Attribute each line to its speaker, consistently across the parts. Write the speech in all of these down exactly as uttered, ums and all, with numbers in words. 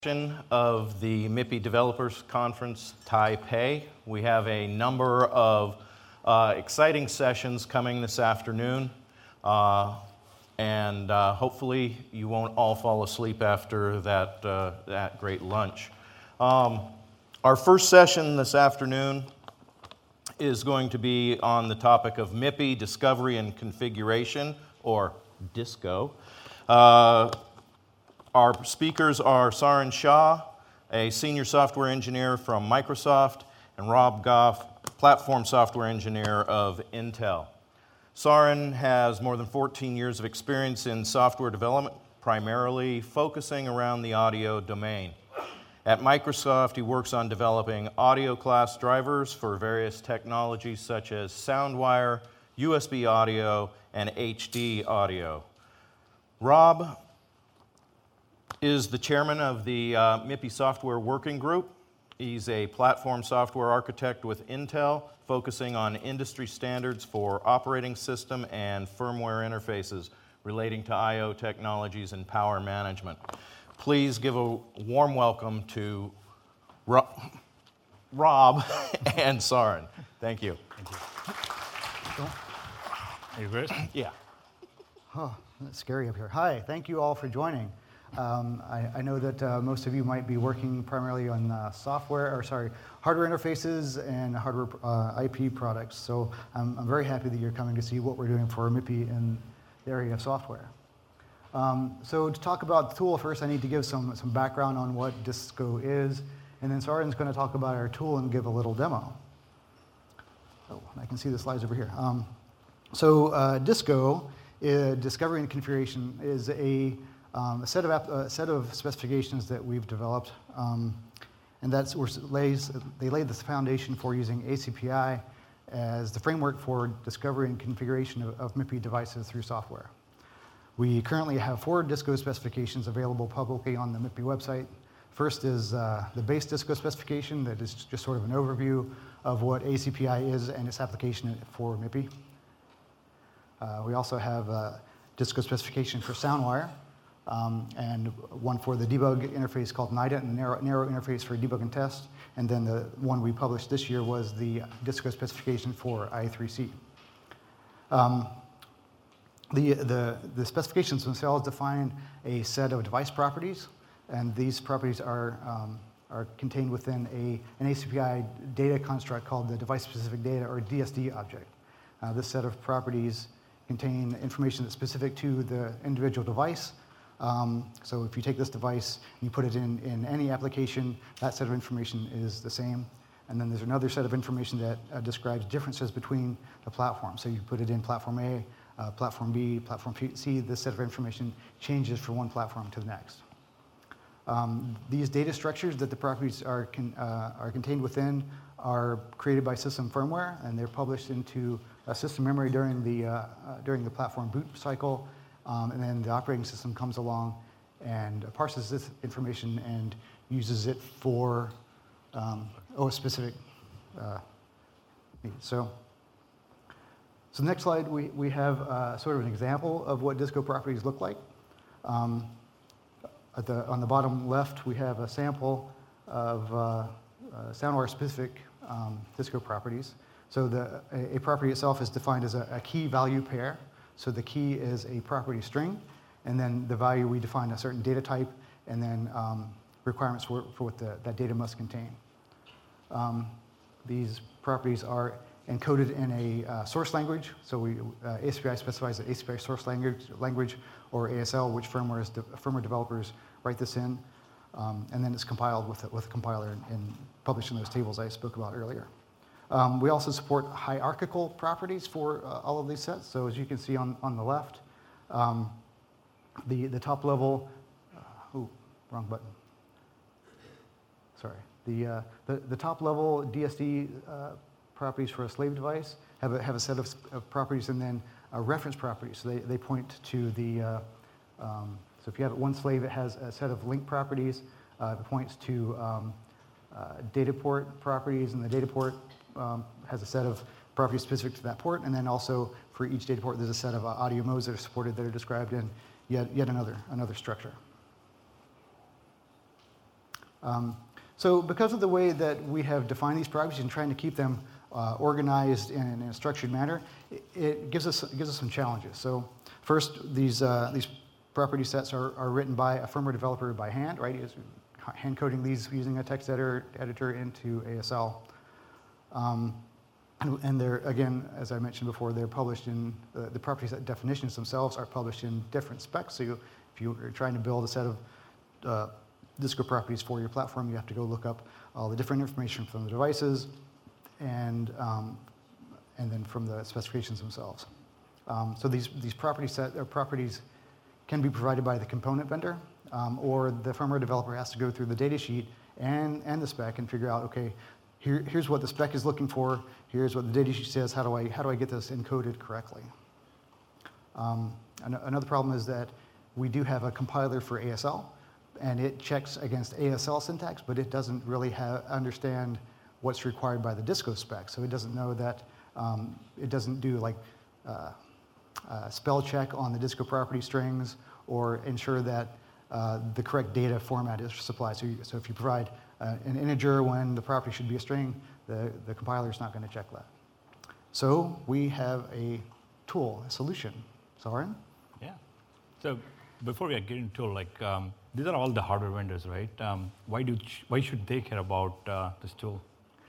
Speaker 1: Of the M I P I Developers Conference Taipei. We have a number of uh, exciting sessions coming this afternoon, uh, and uh, hopefully you won't all fall asleep after that, uh, that great lunch. Um, our first session this afternoon is going to be on the topic of M I P I Discovery and Configuration, or DISCO. Uh, Our speakers are Sarin Shah, a senior software engineer from Microsoft, and Rob Goff, platform software engineer of Intel. Sarin has more than fourteen years of experience in software development, primarily focusing around the audio domain. At Microsoft, he works on developing audio class drivers for various technologies such as SoundWire, U S B audio, and H D audio. Rob is the chairman of the uh, M I P I Software Working Group. He's a platform software architect with Intel, focusing on industry standards for operating system and firmware interfaces relating to I O technologies and power management. Please give a warm welcome to Ro- Rob and Sarin. Thank you.
Speaker 2: Thank you. Are you good?
Speaker 1: Yeah.
Speaker 2: Oh, that's scary up here. Hi, thank you all for joining. Um, I, I know that uh, most of you might be working primarily on uh, software, or sorry, hardware interfaces and hardware uh, I P products. So I'm, I'm very happy that you're coming to see what we're doing for M I P I in the area of software. Um, so to talk about the tool first, I need to give some, some background on what DISCO is, and then Sarin's going to talk about our tool and give a little demo. Oh, I can see the slides over here. Um, so uh, DISCO, uh, Discovery and Configuration, is a Um, a set of, a set of specifications that we've developed, um, and that's where lays, they laid the foundation for using A C P I as the framework for discovery and configuration of, of M I P I devices through software. We currently have four DISCO specifications available publicly on the M I P I website. First is uh, the base DISCO specification that is just sort of an overview of what A C P I is and its application for M I P I. Uh, we also have a DISCO specification for SoundWire, Um, and one for the debug interface called NIDA, and narrow, narrow interface for debug and test. And then the one we published this year was the DISCO specification for I three C. Um, the, the, the specifications themselves define a set of device properties, and these properties are, um, are contained within a, an A C P I data construct called the device-specific data, or D S D object. Uh, this set of properties contain information that's specific to the individual device. Um, so if you take this device and you put it in, in any application, that set of information is the same. And then there's another set of information that uh, describes differences between the platforms. So you put it in platform A, uh, platform B, platform C. This set of information changes from one platform to the next. Um, these data structures that the properties are, con uh, are contained within are created by system firmware, and they're published into a system memory during the, uh, uh, during the platform boot cycle. Um, and then the operating system comes along and parses this information and uses it for um, oh, a specific uh, need. So, so the next slide, we, we have uh, sort of an example of what DISCO properties look like. Um, at the, on the bottom left, we have a sample of uh, uh, SoundWire-specific um, DISCO properties. So the, a, a property itself is defined as a, a key value pair. So the key is a property string, and then the value we define a certain data type, and then um, requirements for, for what the, that data must contain. Um, these properties are encoded in a uh, source language. So we, uh, A C P I specifies an A C P I source language, language or A S L, which firmware, is de firmware developers write this in, um, and then it's compiled with a, with a compiler and, and published in those tables I spoke about earlier. Um, we also support hierarchical properties for uh, all of these sets. So as you can see on, on the left, um, the, the top level, uh, ooh, wrong button. Sorry. The, uh, the, the top level D S D uh, properties for a slave device have a, have a set of, of properties, and then uh, reference properties. So they, they point to the, uh, um, so if you have one slave, it has a set of link properties. Uh, it points to um, uh, data port properties, and the data port Um, has a set of properties specific to that port, and then also for each data port, there's a set of uh, audio modes that are supported that are described in yet, yet another, another structure. Um, so because of the way that we have defined these properties and trying to keep them uh, organized in, in a structured manner, it, it gives us it gives us some challenges. So first, these uh, these property sets are, are written by a firmware developer by hand, right? He's hand coding these using a text editor, editor into A S L. Um, and, and they're, again, as I mentioned before, they're published in, the, the property set definitions themselves are published in different specs. So you, if you are trying to build a set of uh, Disco properties for your platform, you have to go look up all the different information from the devices and, um, and then from the specifications themselves. Um, so these, these property set, or properties can be provided by the component vendor, um, or the firmware developer has to go through the data sheet and, and the spec and figure out, okay, here, here's what the spec is looking for, here's what the data sheet says, how do I, how do I get this encoded correctly? Um, an another problem is that we do have a compiler for A S L, and it checks against A S L syntax, but it doesn't really have, understand what's required by the Disco spec. So it doesn't know that, um, it doesn't do like uh, uh, spell check on the Disco property strings or ensure that uh, the correct data format is supplied. So, you, so if you provide uh, an integer when the property should be a string, the, the compiler is not going to check that. So we have a tool, a solution. Soren?
Speaker 3: Yeah. So before we get into like, um, these are all the hardware vendors, right? Um, why do why should they care about uh, this tool?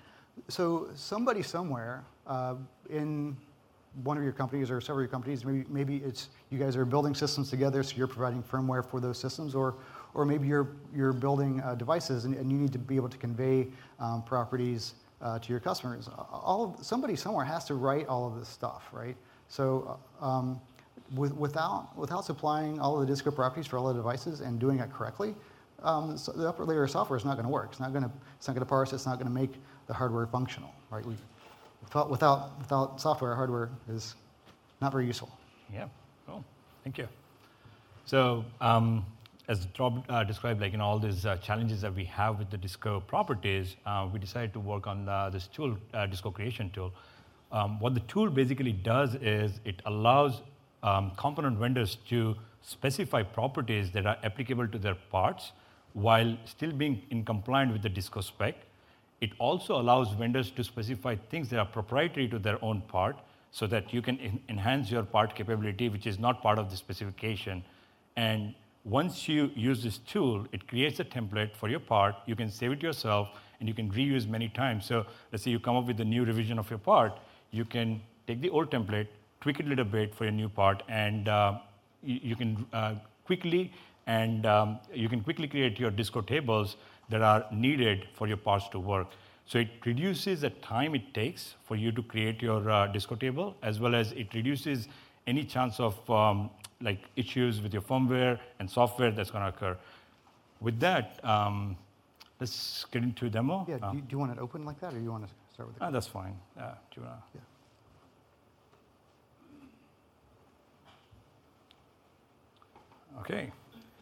Speaker 2: So somebody somewhere uh, in one of your companies or several of your companies, maybe maybe it's you guys are building systems together, so you're providing firmware for those systems, or or maybe you're you're building uh, devices and, and you need to be able to convey um, properties uh, to your customers. All of, somebody somewhere has to write all of this stuff, right? So. Um, With, without, without supplying all of the Disco properties for all the devices and doing it correctly, um, so the upper layer of software is not going to work. It's not going to, it's not going to parse. It's not going to make the hardware functional, right? We, without, without, without software, hardware is not very useful.
Speaker 3: Yeah. Cool. Thank you. So um, as Rob uh, described, like in all these uh, challenges that we have with the Disco properties, uh, we decided to work on uh, this tool, uh, Disco creation tool. Um, what the tool basically does is it allows Um, component vendors to specify properties that are applicable to their parts while still being in compliant with the Disco spec. It also allows vendors to specify things that are proprietary to their own part so that you can en enhance your part capability, which is not part of the specification. And once you use this tool, it creates a template for your part. You can save it yourself, and you can reuse many times. So let's say you come up with a new revision of your part, you can take the old template, tweak it a little bit for your new part, and uh, you, you can uh, quickly and um, you can quickly create your Disco tables that are needed for your parts to work. So it reduces the time it takes for you to create your uh, Disco table, as well as it reduces any chance of um, like issues with your firmware and software that's going to occur. With that, um, let's get into a demo.
Speaker 2: Yeah.
Speaker 3: Uh,
Speaker 2: Do you, do you want it open like that, or do you want to start with? The
Speaker 3: uh, that's fine. Uh, do you wanna?
Speaker 2: Yeah.
Speaker 3: Okay.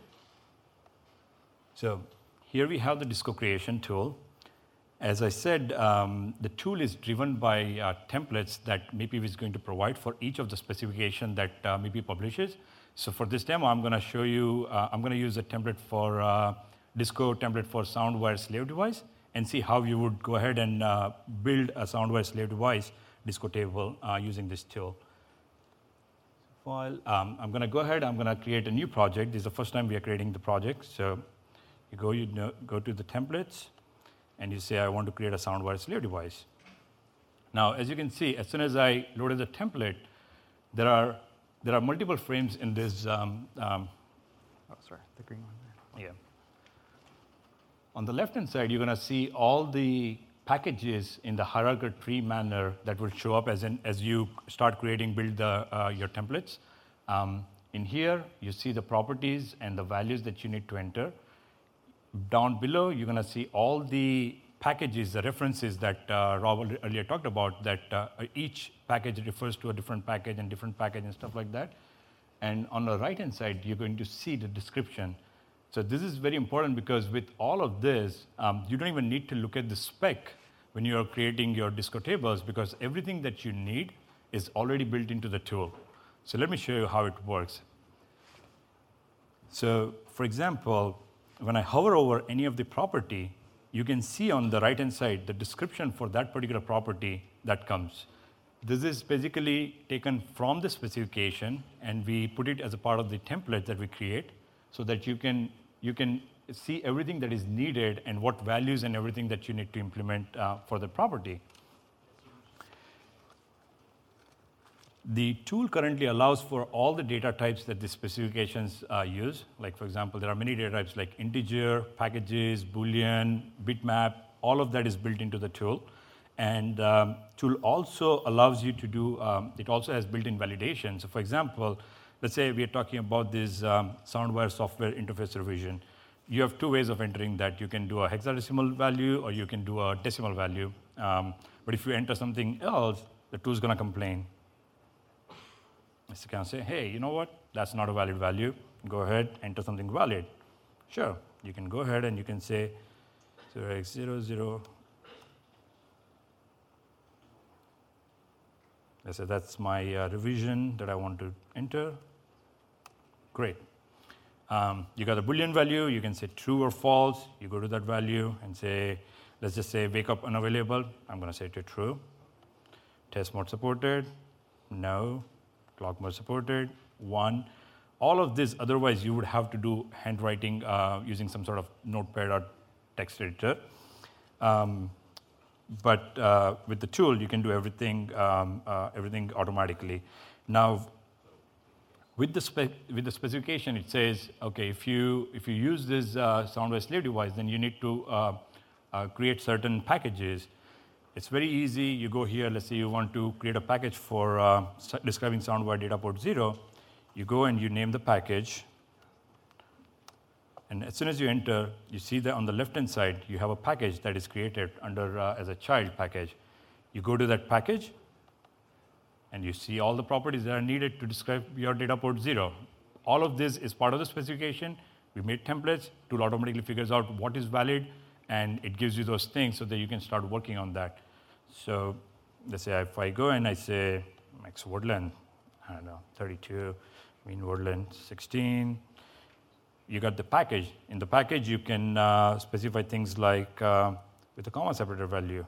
Speaker 3: So here we have the Disco creation tool. As I said, um, the tool is driven by uh, templates that M I P I is going to provide for each of the specification that uh, M I P I publishes. So for this demo, I'm going to show you, uh, I'm going to use a template for uh, Disco template for SoundWire slave device and see how you would go ahead and uh, build a SoundWire slave device Disco table uh, using this tool. File. Um, I'm going to go ahead. I'm going to create a new project. This is the first time we are creating the project. So you go, you know, go to the templates, and you say, I want to create a SoundWire slave device. Now, as you can see, as soon as I loaded the template, there are there are multiple frames in this. Um, um,
Speaker 2: Oh, sorry, the green one there.
Speaker 3: yeah. On the left-hand side, you're going to see all the packages in the hierarchical tree manner that will show up as, in, as you start creating, build the, uh, your templates. Um, in here, you see the properties and the values that you need to enter. Down below, you're going to see all the packages, the references that uh, Rob earlier talked about, that uh, each package refers to a different package and different package and stuff like that. And on the right-hand side, you're going to see the description. So this is very important because with all of this, um, you don't even need to look at the spec when you're creating your Disco tables, because everything that you need is already built into the tool. So let me show you how it works. So for example, when I hover over any of the property, you can see on the right-hand side the description for that particular property that comes. This is basically taken from the specification, and we put it as a part of the template that we create so that you can, you can see everything that is needed and what values and everything that you need to implement uh, for the property. The tool currently allows for all the data types that the specifications uh, use. Like, for example, there are many data types like integer, packages, Boolean, bitmap. All of that is built into the tool. And um, tool also allows you to do, um, it also has built-in validation. So, for example, let's say we are talking about this um, SoundWire software interface revision. You have two ways of entering that. You can do a hexadecimal value, or you can do a decimal value. Um, but if you enter something else, the tool's going to complain. So you can say, hey, you know what? That's not a valid value. Go ahead, enter something valid. Sure, you can go ahead and you can say zero x zero zero. Let's say that's my uh, revision that I want to enter. Great. Um, you got a Boolean value. You can say true or false. You go to that value and say, let's just say wake up unavailable. I'm going to say to true. Test mode supported. No. Clock mode supported, one. All of this, otherwise you would have to do handwriting uh, using some sort of notepad or text editor. Um, but uh, with the tool, you can do everything, um, uh, everything automatically. Now, with the, spec with the specification, it says, okay, if you, if you use this uh, SoundWire slave device, then you need to uh, uh, create certain packages. It's very easy. You go here, let's say you want to create a package for uh, describing SoundWire data port zero. You go and you name the package. And as soon as you enter, you see that on the left-hand side, you have a package that is created under uh, as a child package. You go to that package, and you see all the properties that are needed to describe your data port zero. All of this is part of the specification. We made templates. Tool automatically figures out what is valid, and it gives you those things so that you can start working on that. So let's say if I go and I say max word length, I don't know, thirty-two, mean word length, sixteen. You got the package. In the package, you can uh, specify things like uh, with a comma separator value.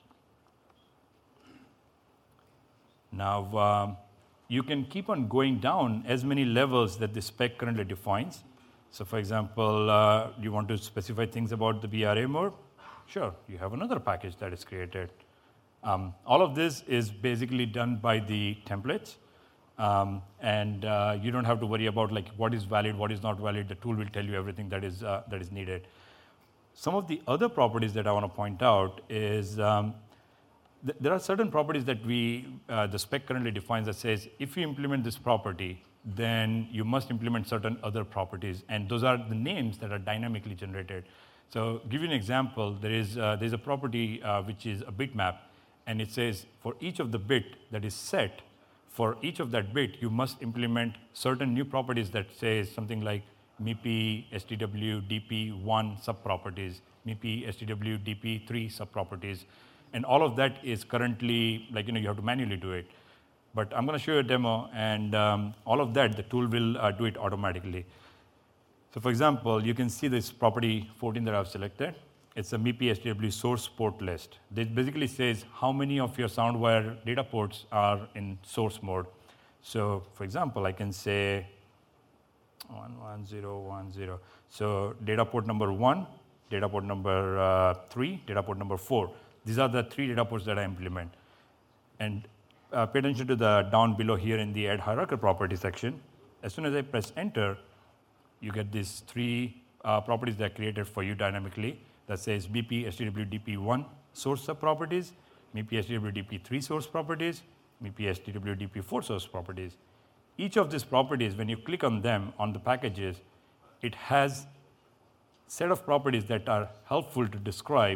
Speaker 3: Now, um, you can keep on going down as many levels that the spec currently defines. So, for example, uh, you want to specify things about the B R A mode? Sure, you have another package that is created. Um, all of this is basically done by the templates, um, and uh, you don't have to worry about like what is valid, what is not valid. The tool will tell you everything that is uh, that is needed. Some of the other properties that I want to point out is um, th there are certain properties that we uh, the spec currently defines that says if you implement this property, then you must implement certain other properties, and those are the names that are dynamically generated. So, give you an example. There is uh, there's a property uh, which is a bitmap, and it says for each of the bit that is set, for each of that bit, you must implement certain new properties that says something like M I P I, S T W, D P one subproperties, M I P I, S T W, D P three subproperties, and all of that is currently like you know you have to manually do it. But I'm going to show you a demo, and um, all of that, the tool will uh, do it automatically. So for example, you can see this property fourteen that I've selected. It's a M I P I S T W source port list. This basically says how many of your SoundWire data ports are in source mode. So for example, I can say one one zero one zero. So data port number one, data port number uh, three, data port number four. These are the three data ports that I implement. And Uh, pay attention to the down below here in the add hierarchical property section. As soon as I press enter, you get these three uh, properties that are created for you dynamically that says M I P I S T W D P one source subproperties, M I P I S T W D P three source properties, M I P I S T W D P four source properties. Each of these properties, when you click on them on the packages, it has a set of properties that are helpful to describe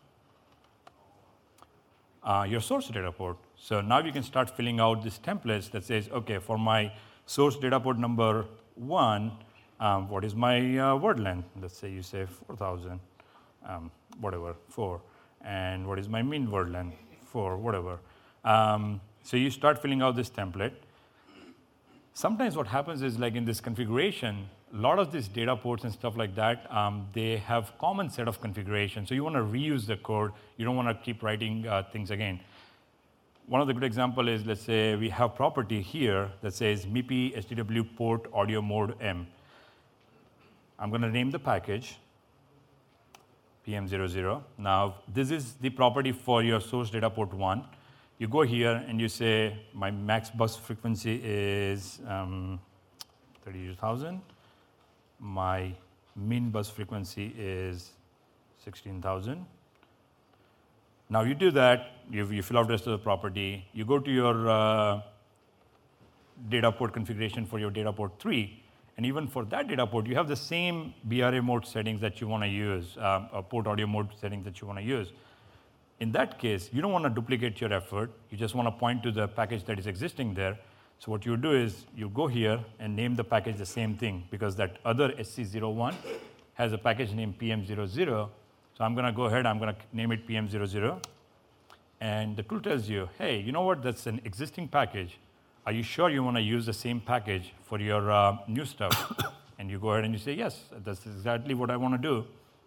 Speaker 3: uh, your source data port. So now you can start filling out these templates that says, okay, for my source data port number one, um, what is my uh, word length? Let's say you say four thousand, um, whatever, four. And what is my mean word length? Four, whatever. Um, so you start filling out this template. Sometimes what happens is like in this configuration, a lot of these data ports and stuff like that, um, they have common set of configurations. So you want to reuse the code. You don't want to keep writing uh, things again. One of the good example is, let's say we have property here that says M I P I S D W port audio mode M. I'm going to name the package P M zero zero. Now, this is the property for your source data port one. You go here and you say, my max bus frequency is um, thirty-two thousand. My min bus frequency is sixteen thousand. Now you do that, you, you fill out the rest of the property, you go to your uh, data port configuration for your data port three, and even for that data port, you have the same B R A mode settings that you want to use, um, a port audio mode settings that you want to use. In that case, you don't want to duplicate your effort. You just want to point to the package that is existing there. So what you do is you go here and name the package the same thing, because that other S C zero one has a package named P M zero zero. So I'm going to go ahead, I'm going to name it P M zero zero. And the tool tells you, hey, you know what, that's an existing package. Are you sure you want to use the same package for your uh, new stuff? And you go ahead and you say, yes, that's exactly what I want to do.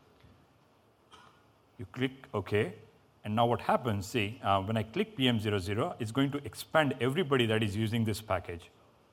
Speaker 3: You click OK. And now what happens, see, uh, when I click P M zero zero, it's going to expand everybody that is using this package.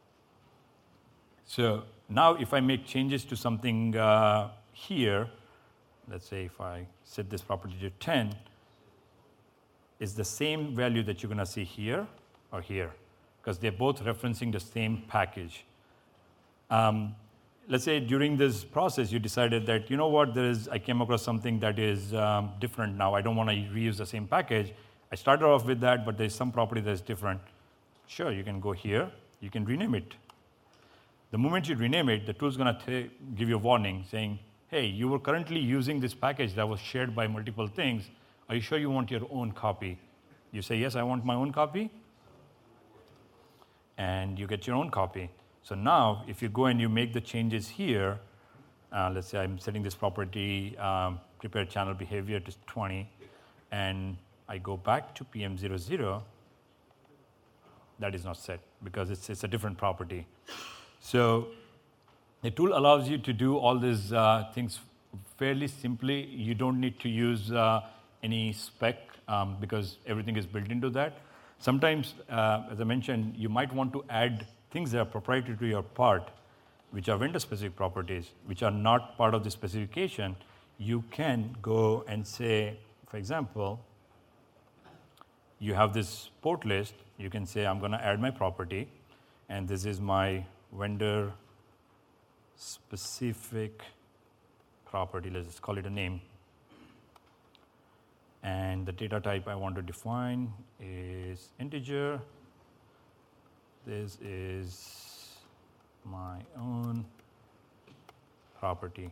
Speaker 3: So now if I make changes to something uh, here, let's say if I set this property to ten, it's the same value that you're going to see here or here, because they're both referencing the same package. Um, let's say during this process, you decided that, you know what, there is, I came across something that is um, different now. I don't want to reuse the same package. I started off with that, but there's some property that's different. Sure, you can go here. You can rename it. The moment you rename it, the tool's going to give you a warning saying, hey, you were currently using this package that was shared by multiple things. Are you sure you want your own copy? You say, yes, I want my own copy. And you get your own copy. So now, if you go and you make the changes here, uh, let's say I'm setting this property, um, prepare channel behavior to twenty, and I go back to P M zero zero, that is not set because it's, it's a different property. So the tool allows you to do all these uh, things fairly simply. You don't need to use uh, any spec um, because everything is built into that. Sometimes, uh, as I mentioned, you might want to add things that are proprietary to your part, which are vendor-specific properties, which are not part of the specification. You can go and say, for example, you have this port list. You can say, I'm going to add my property, and this is my vendor-specific property. Let's just call it a name. And the data type I want to define is integer. This is my own property.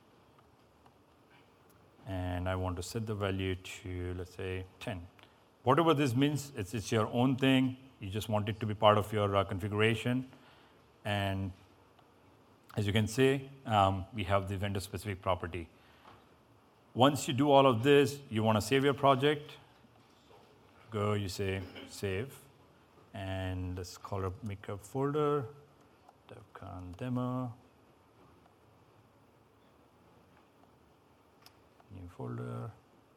Speaker 3: And I want to set the value to, let's say, ten. Whatever this means, it's, it's your own thing. You just want it to be part of your uh, configuration. And as you can see, um, we have the vendor-specific property. Once you do all of this, you want to save your project. Go, you say save. And let's call it, make a folder, DevCon demo. New folder.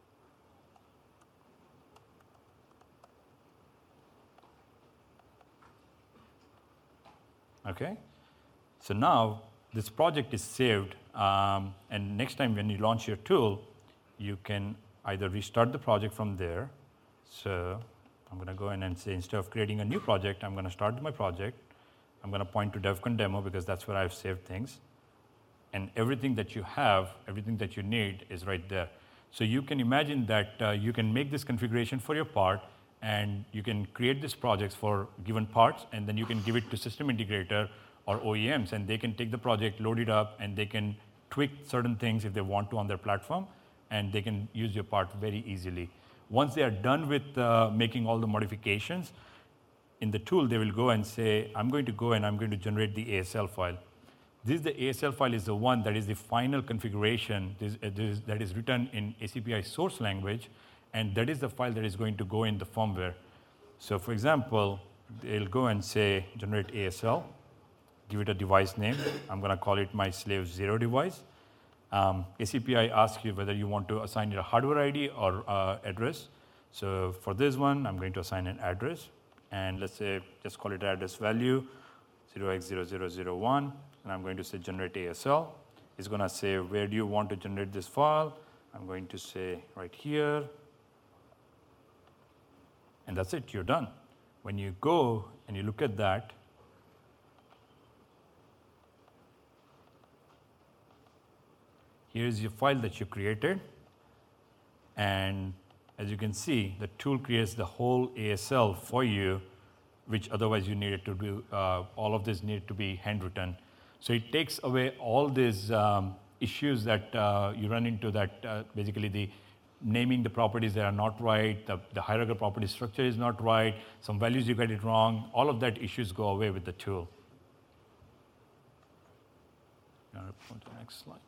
Speaker 3: Okay. So now this project is saved. Um, and next time when you launch your tool, you can either restart the project from there. So I'm going to go in and say, instead of creating a new project, I'm going to start my project. I'm going to point to DevCon demo because that's where I've saved things. And everything that you have, everything that you need is right there. So you can imagine that uh, you can make this configuration for your part, and you can create these projects for given parts, and then you can give it to system integrator or O E Ms, and they can take the project, load it up, and they can tweak certain things if they want to on their platform, and they can use your part very easily. Once they are done with uh, making all the modifications, in the tool, they will go and say, I'm going to go and I'm going to generate the A S L file. This, the A S L file is the one that is the final configuration this, uh, this, that is written in A C P I source language, and that is the file that is going to go in the firmware. So for example, they'll go and say, generate A S L. give it a device name. I'm going to call it my slave zero device. Um, A C P I asks you whether you want to assign it a hardware I D or uh, address. So for this one, I'm going to assign an address. And let's say, just call it address value, zero x zero zero zero one. And I'm going to say generate A S L. It's going to say, where do you want to generate this file? I'm going to say right here. And that's it, you're done. When you go and you look at that, here's your file that you created. And as you can see, the tool creates the whole A S L for you, which otherwise you needed to do, uh, all of this needed to be handwritten. So it takes away all these um, issues that uh, you run into, that uh, basically the naming the properties that are not right, the, the hierarchical property structure is not right, some values you get it wrong, all of that issues go away with the tool. Now, go to the next slide.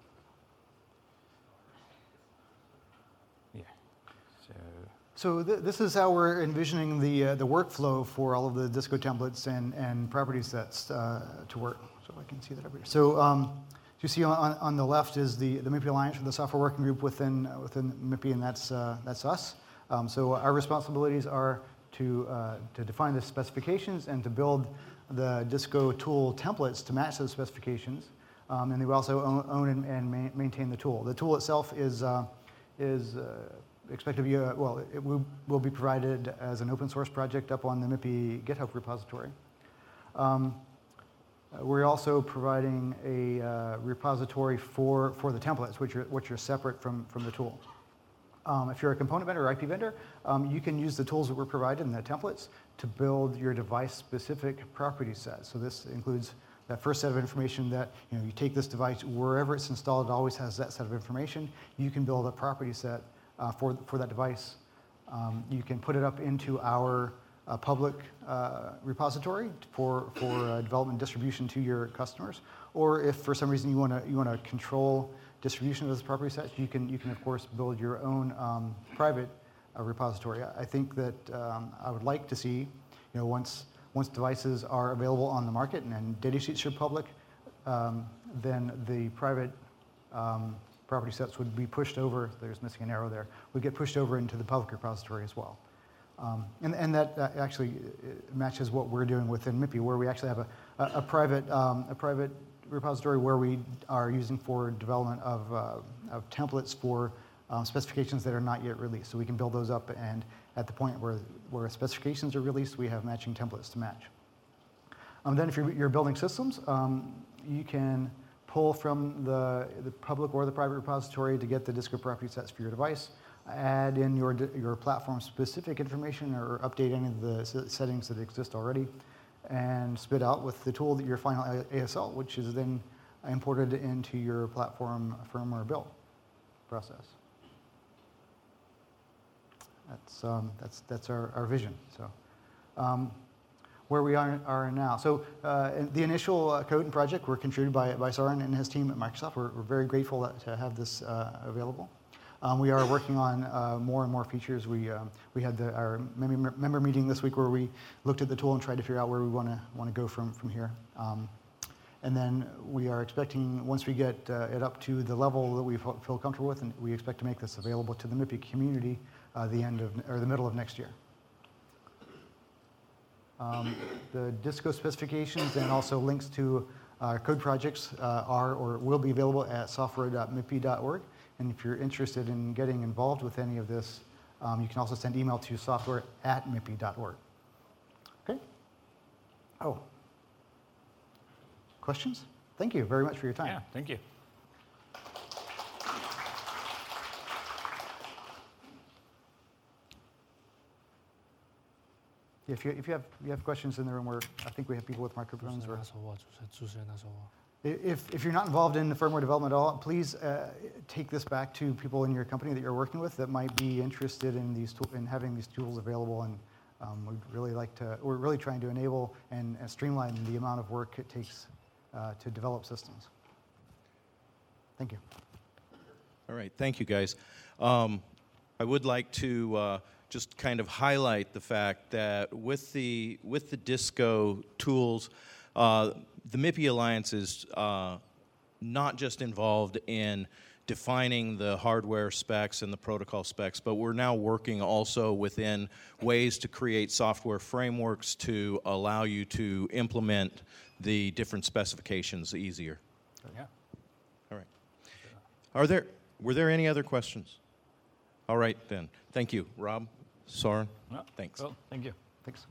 Speaker 3: Yeah. So,
Speaker 2: So th this is how we're envisioning the, uh, the workflow for all of the Disco templates and, and property sets uh, to work. So I can see that over here. So um, you see on, on the left is the, the MIPI Alliance, or the software working group within, uh, within MIPI, and that's, uh, that's us. Um, so our responsibilities are to, uh, to define the specifications and to build the Disco tool templates to match those specifications. Um, and we also own, own and, and ma maintain the tool. The tool itself is, uh, is uh, expected to be, a, well, it will, will be provided as an open source project up on the MIPI GitHub repository. Um, we're also providing a uh, repository for, for the templates, which are, which are separate from, from the tool. Um, if you're a component vendor or I P vendor, um, you can use the tools that were provided in the templates to build your device-specific property set. So this includes that first set of information that, you know, you take this device, wherever it's installed, it always has that set of information. You can build a property set uh, for, for that device. Um, you can put it up into our uh, public uh, repository for, for uh, development distribution to your customers. Or if for some reason you want to you want to control distribution of those property sets, you can, you can of course build your own um, private uh, repository. I think that um, I would like to see, you know, once, once devices are available on the market and, and data sheets are public, um, then the private um, property sets would be pushed over, there's missing an arrow there, would get pushed over into the public repository as well. Um, and, and that uh, actually matches what we're doing within MIPI, where we actually have a, a, a private, um, a private repository where we are using for development of, uh, of templates for um, specifications that are not yet released. So we can build those up, and at the point where, where specifications are released, we have matching templates to match. Um, then if you're, you're building systems, um, you can pull from the, the public or the private repository to get the Disco property sets for your device, add in your, your platform-specific information or update any of the settings that exist already, and spit out with the tool that your final A S L, which is then imported into your platform firmware build process. That's, um, that's, that's our, our vision. So, um, where we are, are now. So uh, the initial uh, code and project were contributed by, by Soren and his team at Microsoft. We're, we're very grateful that, to have this uh, available. Um, we are working on uh, more and more features. We, um, we had the, our member, member meeting this week where we looked at the tool and tried to figure out where we want to want to go from, from here. Um, and then we are expecting, once we get uh, it up to the level that we feel comfortable with, and we expect to make this available to the MIPI community uh, the end of, or the middle of next year. Um, the Disco specifications and also links to our code projects uh, are or will be available at software dot mipi dot org. And if you're interested in getting involved with any of this, um, you can also send email to software at mipi dot org. Okay? Oh. Questions? Thank you very much for your time.
Speaker 3: Yeah, thank you.
Speaker 2: If you, if you, have, you have questions in the room, where I think we have people with microphones. Or if, if you're not involved in the firmware development at all, please uh, take this back to people in your company that you're working with that might be interested in, these tool, in having these tools available. And um, we'd really like to, we're really trying to enable and, and streamline the amount of work it takes uh, to develop systems. Thank you.
Speaker 1: All right, thank you, guys. Um, I would like to uh, just kind of highlight the fact that with the with the Disco tools, Uh, the M I P I Alliance is uh, not just involved in defining the hardware specs and the protocol specs, but we're now working also within ways to create software frameworks to allow you to implement the different specifications easier.
Speaker 3: Yeah.
Speaker 1: All right. Are there, were there any other questions? All right, then. Thank you. Rob, Soren,
Speaker 3: No,
Speaker 1: thanks.
Speaker 3: Well, thank you.
Speaker 2: Thanks.